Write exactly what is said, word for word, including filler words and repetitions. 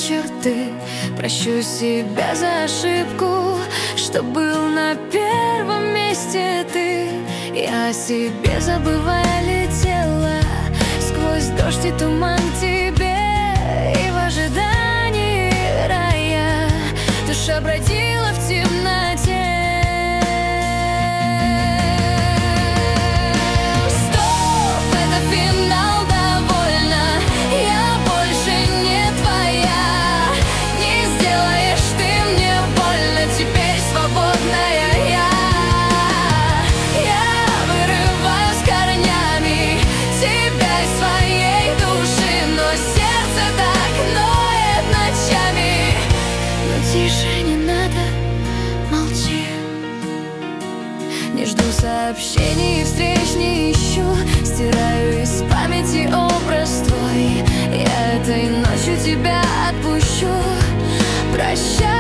черты. Прощу себя за ошибку, что был на первом месте ты. Я о себе забывая летела сквозь дождь и туман к тебе. И в ожидании рая душа бродила в темноте. Тише, не надо, молчи. Не жду сообщений и встреч не ищу. Стираю из памяти образ твой. Я этой ночью тебя отпущу. Прощай.